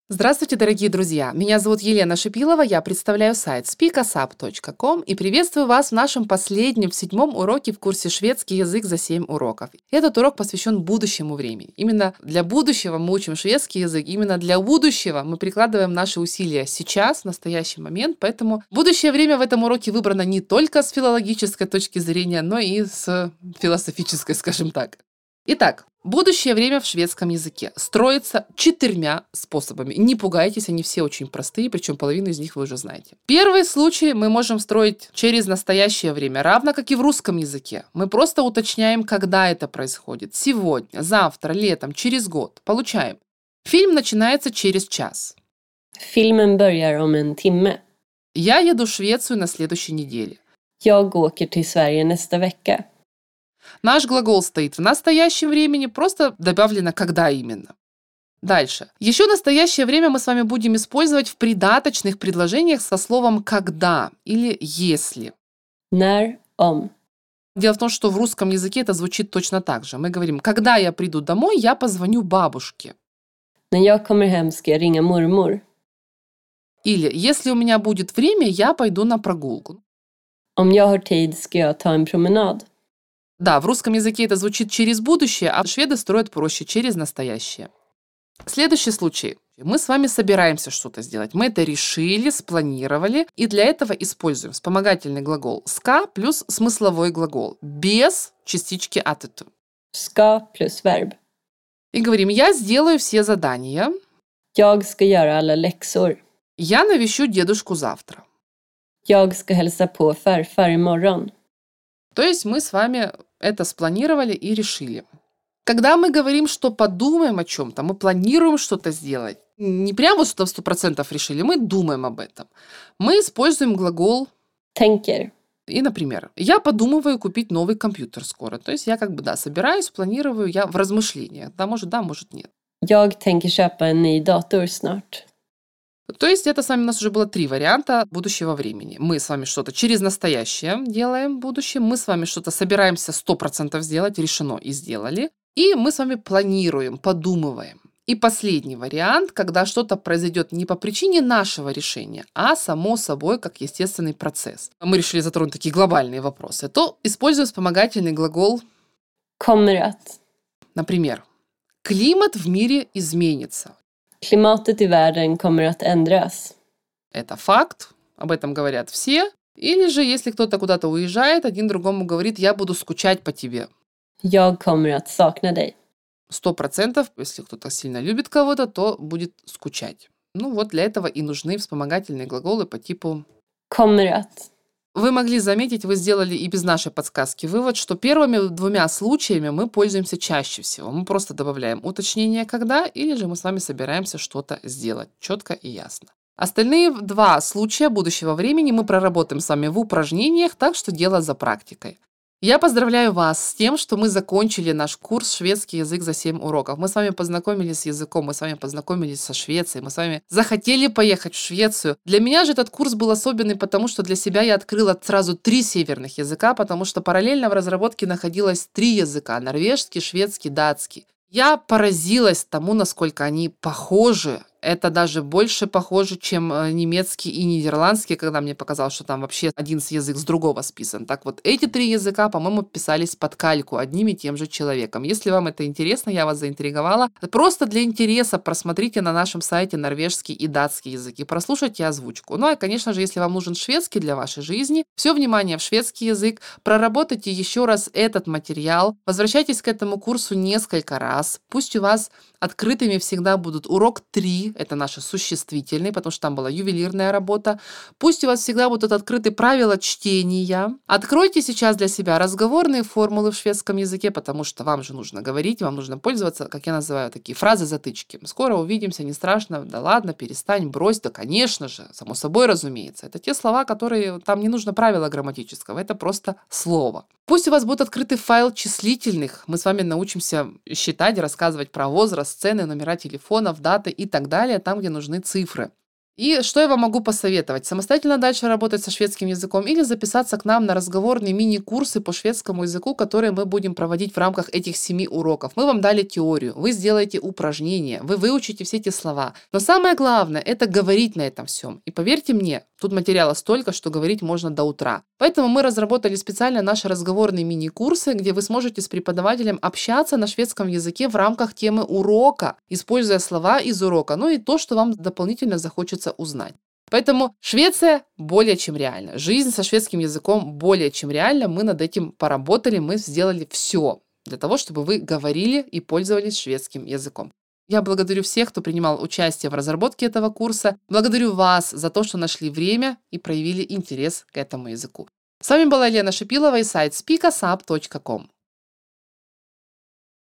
Здравствуйте, дорогие друзья! Меня зовут Елена Шипилова, я представляю сайт speakasap.com и приветствую вас в нашем последнем, седьмом уроке в курсе «Шведский язык за 7 уроков». Этот урок посвящен будущему времени. Именно для будущего мы учим шведский язык, именно для будущего мы прикладываем наши усилия сейчас, в настоящий момент, поэтому будущее время в этом уроке выбрано не только с филологической точки зрения, но и с философической, скажем так. Итак, будущее время в шведском языке строится 4 способами. Не пугайтесь, они все очень простые, причем половину из них вы уже знаете. Первый случай мы можем строить через настоящее время, равно как и в русском языке. Мы просто уточняем, когда это происходит. Сегодня, завтра, летом, через год. Получаем. Фильм начинается через час. Filmen börjar om en timme. Я еду в Швецию на следующей неделе. Jag åker till Sverige nästa vecka. Наш глагол стоит в настоящем времени, просто добавлено «когда именно». Дальше. Еще настоящее время мы с вами будем использовать в придаточных предложениях со словом «когда» или «если». När, om. Дело в том, что в русском языке это звучит точно так же. Мы говорим «когда я приду домой, я позвоню бабушке». När jag kommer hem ska jag ringa mormor. Или «если у меня будет время, я пойду на прогулку». Om jag har tid ska jag ta en promenad. Да, в русском языке это звучит через будущее, а шведы строят проще, через настоящее. Следующий случай. Мы с вами собираемся что-то сделать. Мы это решили, спланировали, и для этого используем вспомогательный глагол «ска» плюс смысловой глагол, без частички «атету». Ska plus verb. И говорим «я сделаю все задания», Jag ska göra alla läxor. «я навещу дедушку завтра». Jag ska hälsa på farfar imorgon. То есть мы с вами это спланировали и решили. Когда мы говорим, что подумаем о чем-то, мы планируем что-то сделать, не прямо что-то в 100% решили, мы думаем об этом. Мы используем глагол Tänker. и, например, я подумываю купить новый компьютер скоро. То есть я собираюсь, планирую, я в размышлениях. Да, может нет. Jag tänker köpa en ny dator snart. То есть это с вами у нас уже было 3 варианта будущего времени. Мы с вами что-то через настоящее делаем в будущем, мы с вами что-то собираемся 100% сделать, решено и сделали, и мы с вами планируем, подумываем. И последний вариант, когда что-то произойдет не по причине нашего решения, а само собой, как естественный процесс. Мы решили затронуть такие глобальные вопросы, то используем вспомогательный глагол, Kommer att. например, климат в мире изменится. Klimatet i världen kommer att ändras. Это факт, об этом говорят все. Или же, если кто-то куда-то уезжает, один другому говорит, я буду скучать по тебе. Jag kommer att sakna dig. 100%, если кто-то сильно любит кого-то, то будет скучать. Ну вот для этого и нужны вспомогательные глаголы по типу Kommer att. Вы могли заметить, вы сделали и без нашей подсказки вывод, что первыми 2 случаями мы пользуемся чаще всего. Мы просто добавляем уточнение «когда» или же мы с вами собираемся что-то сделать четко и ясно. Остальные 2 случая будущего времени мы проработаем с вами в упражнениях, так что дело за практикой. Я поздравляю вас с тем, что мы закончили наш курс «Шведский язык за 7 уроков». Мы с вами познакомились с языком, мы с вами познакомились со Швецией, мы с вами захотели поехать в Швецию. Для меня же этот курс был особенный, потому что для себя я открыла сразу 3 северных языка, потому что параллельно в разработке находилось 3 языка – норвежский, шведский, датский. Я поразилась тому, насколько они похожи. Это даже больше похоже, чем немецкий и нидерландский, когда мне показалось, что там вообще один язык с другого списан. Так вот, эти 3 языка, по-моему, писались под кальку одним и тем же человеком. Если вам это интересно, я вас заинтриговала, просто для интереса просмотрите на нашем сайте норвежский и датский языки, прослушайте озвучку. Ну и, конечно же, если вам нужен шведский для вашей жизни, все внимание в шведский язык, проработайте еще раз этот материал, возвращайтесь к этому курсу несколько раз, пусть у вас открытыми всегда будут урок 3, это наши существительные, потому что там была ювелирная работа. Пусть у вас всегда будут открыты правила чтения. Откройте сейчас для себя разговорные формулы в шведском языке, потому что вам же нужно говорить, вам нужно пользоваться, как я называю, такие фразы-затычки. Скоро увидимся, не страшно, да ладно, перестань, брось, да конечно же, само собой разумеется. Это те слова, которые, там не нужно правила грамматического, это просто слово. Пусть у вас будет открытый файл числительных, мы с вами научимся считать, рассказывать про возраст, цены, номера телефонов, даты и так далее, там, где нужны цифры. И что я вам могу посоветовать? Самостоятельно дальше работать со шведским языком или записаться к нам на разговорные мини-курсы по шведскому языку, которые мы будем проводить в рамках этих 7 уроков. Мы вам дали теорию, вы сделаете упражнения, вы выучите все эти слова. Но самое главное – это говорить на этом всем. И поверьте мне, тут материала столько, что говорить можно до утра. Поэтому мы разработали специально наши разговорные мини-курсы, где вы сможете с преподавателем общаться на шведском языке в рамках темы урока, используя слова из урока, ну и то, что вам дополнительно захочется узнать. Поэтому Швеция более чем реальна. Жизнь со шведским языком более чем реальна. Мы над этим поработали, мы сделали все для того, чтобы вы говорили и пользовались шведским языком. Я благодарю всех, кто принимал участие в разработке этого курса. Благодарю вас за то, что нашли время и проявили интерес к этому языку. С вами была Лена Шипилова и сайт speakasup.com.